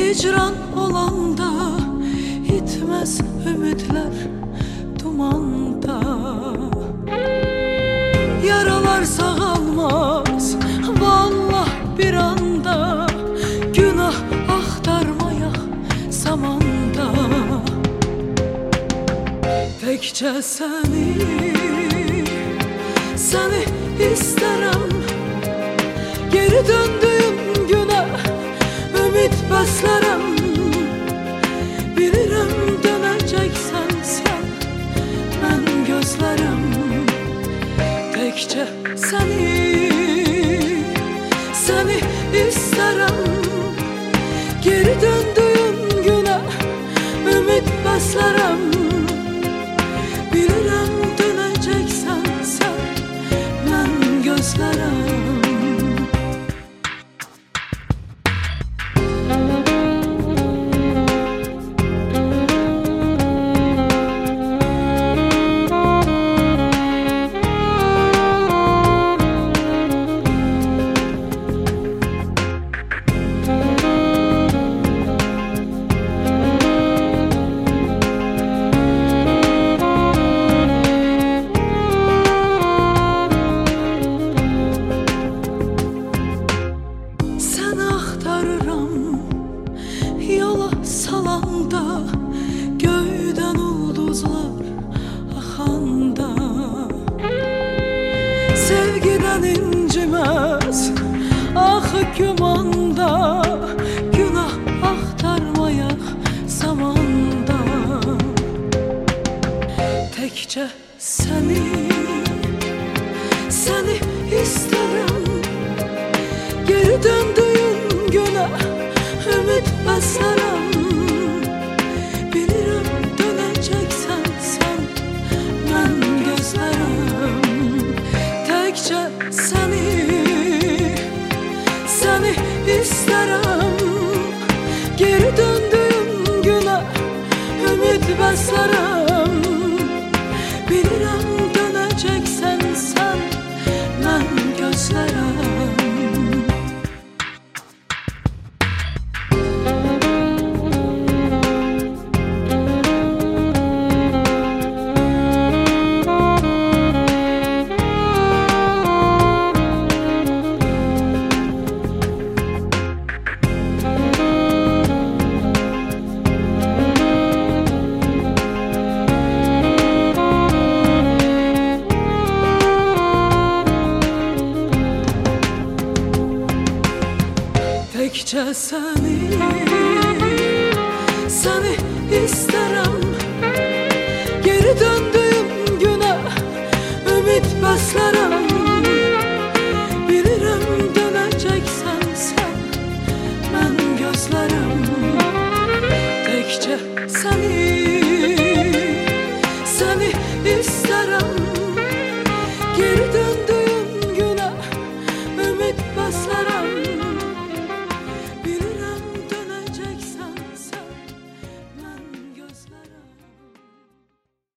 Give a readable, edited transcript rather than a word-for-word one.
Hicran olanda itmez ümitler dumanda. Yaralar sağalmaz vallah bir anda, günah axtarmayak zamanda. Tekçe seni isterim, geri döndüğüm güne ümit beslerim. Bilirim döneceksen sen, ben gözlerim. Tekçe seni isterim, geri döndüğüm güne ümit beslerim. Bilirim döneceksen sen, ben gözlerim. Yola salanda, göyden ulduzlar axanda. Sevgiden incimez axı gümanda, günah axtarmayak zamanda. Tekçe seni isterim, geri döndüğün güne ümit beslerim. Bilirim döneceksen sen, ben gözlerim. Tekçe seni isterim, geri döndüğüm güne ümit beslerim. Bilirim döneceksen sen, ben gözlerim. Tekçe seni isterim,